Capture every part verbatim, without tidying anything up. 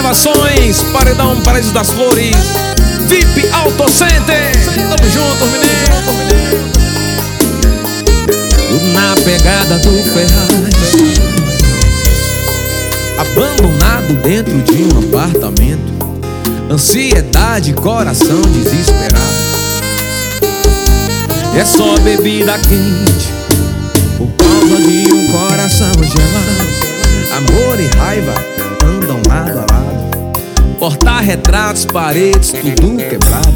Gravações, Paredão Paraíso das Flores, V I P Auto Center. Tamo junto, menino. Tudo na pegada do Ferraz. Abandonado dentro de um apartamento, ansiedade, coração desesperado. É só bebida quente por causa de um coração gelado. Amor e raiva andam lado a lado, porta-retratos, paredes, tudo quebrado.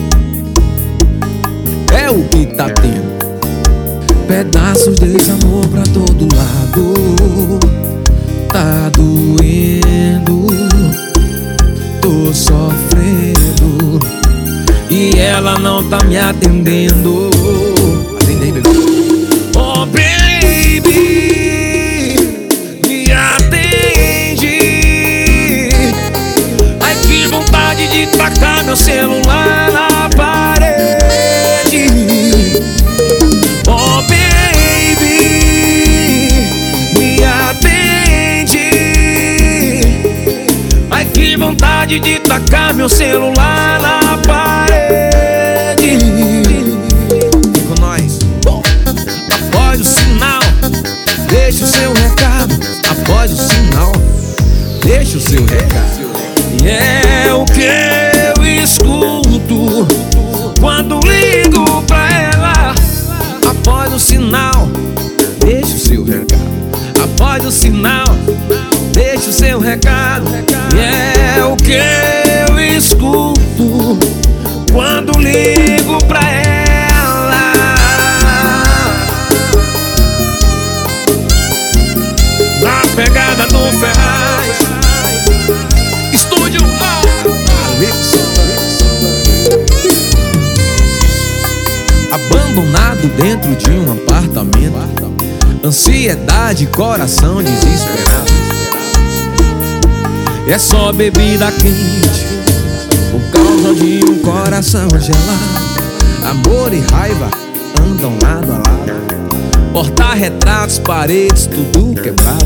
É o que tá tendo, pedaços desse amor pra todo lado. Tá doendo, tô sofrendo e ela não tá me atendendo. Atende aí, bebê. Oh, baby, me atende. Ai, que vontade de tacar meu celular na parede. Oh, baby, me atende. Ai, que vontade de tacar meu celular na parede. Vem com nós. Após o sinal, deixa o seu recado. Após o sinal, deixa o seu recado. E é o que eu escuto quando ligo pra ela. Após o sinal, deixa o seu recado. Após o sinal, deixa o seu recado. E é o que eu escuto quando ligo pra ela. Na pegada do Ferraz, Estúdio Alex. Abandonado dentro de um apartamento, ansiedade, coração desesperado. É só bebida quente por causa de um coração gelado. Amor e raiva andam lado a lado, porta-retratos, paredes, tudo quebrado.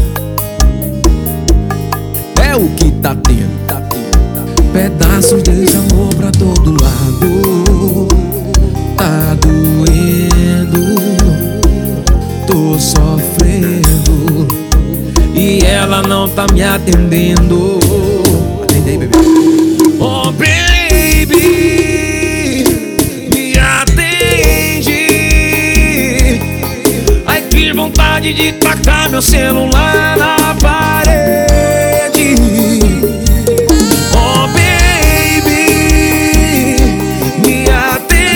É o que tá tendo, pedaços desse amor pra todo lado. Tá doendo, tô sofrendo e ela não tá me atendendo. Atende aí, bebê. Oh, baby, me atende. Ai, que vontade de tacar meu celular na parede. Oh, baby, me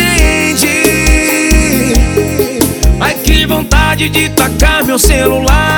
atende. Ai, que vontade de tacar meu celular